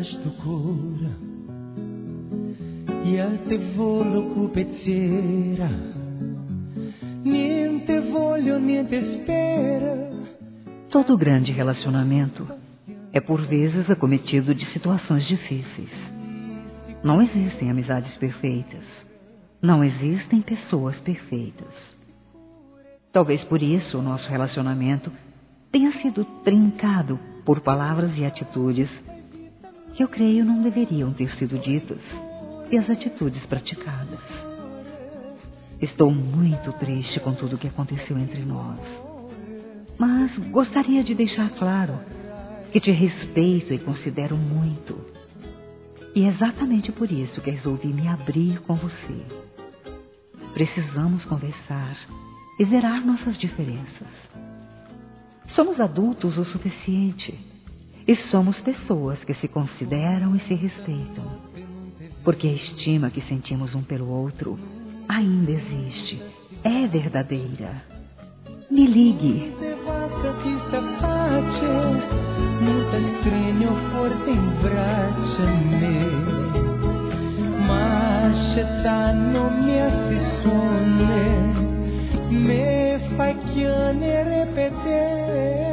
sto cura, io te voglio cupezzera, niente voglio, niente spera. Todo grande relacionamento é por vezes acometido de situações difíceis. Não existem amizades perfeitas. Não existem pessoas perfeitas. Talvez por isso o nosso relacionamento tenha sido trincado por palavras e atitudes que eu creio não deveriam ter sido ditas e as atitudes praticadas. Estou muito triste com tudo o que aconteceu entre nós, mas gostaria de deixar claro que te respeito e considero muito. E é exatamente por isso que resolvi me abrir com você. Precisamos conversar e zerar nossas diferenças. Somos adultos o suficiente e somos pessoas que se consideram e se respeitam, porque a estima que sentimos um pelo outro ainda existe, é verdadeira. Me ligue. Me fai chiamare repete